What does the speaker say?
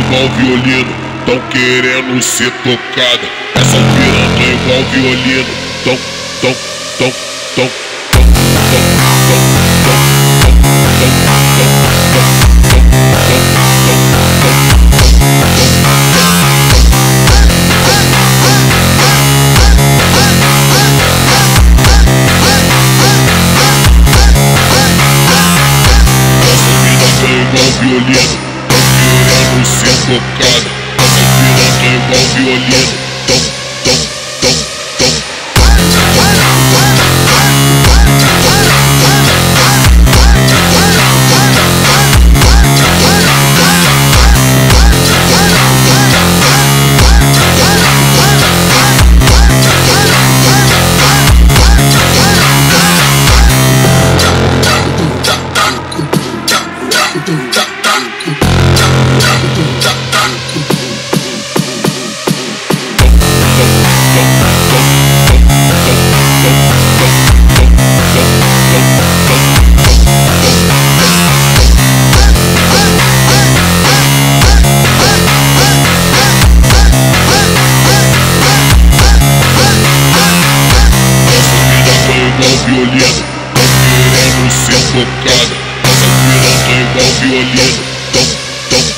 igual violino, tão querendo ser tocada. Essa piranha igual violino, tão, tão, tão, tão, tão, violino, tão querendo ser tocada. Essa piranha igual violino, tão, tão, tão, tão. Violino, tão querendo ser tocada. Essa piranha igual violino, tão, tão.